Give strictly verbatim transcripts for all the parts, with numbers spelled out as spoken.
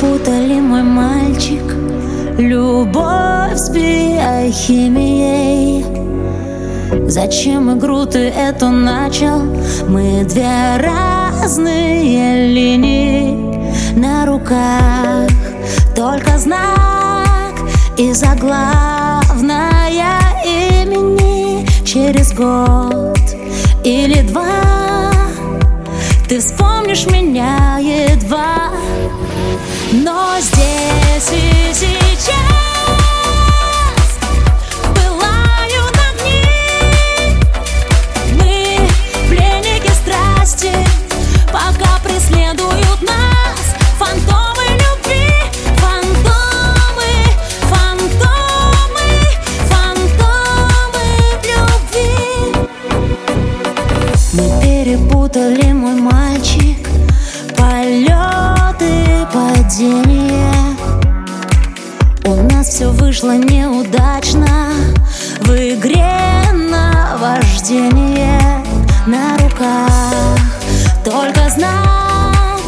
перепутали, мой мальчик, любовь с биохимией. Зачем игру ты эту начал? Мы две разные линии на руках, только знак и заглавная имени. Через год или два ты вспомнишь меня едва, но здесь и сейчас пылают огни. Мы пленники страсти, пока преследуют нас фантомы любви. Фантомы, фантомы, фантомы любви. Мы перепутали, мой мальчик, полеты, падения. У нас все вышло неудачно в игре наваждения. На руках только знак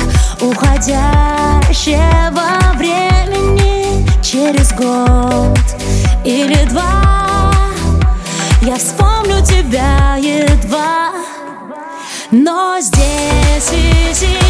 уходящего времени. Через год или два я вспомню тебя едва, но здесь и сейчас